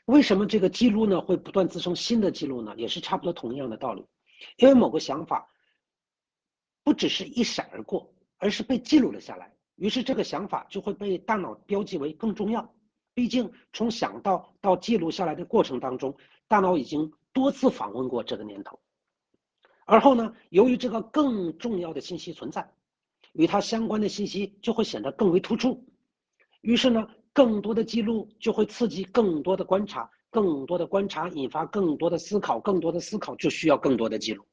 为什么这个记录呢会不断滋生新的记录呢？也是差不多同样的道理。因为某个想法不只是一闪而过，而是被记录了下来，于是这个想法就会被大脑标记为更重要。毕竟从想到记录下来的过程当中，大脑已经多次访问过这个念头。而后呢，由于这个更重要的信息存在，与它相关的信息就会显得更为突出。于是呢，更多的记录就会刺激更多的观察，更多的观察引发更多的思考，更多的思考就需要更多的记录。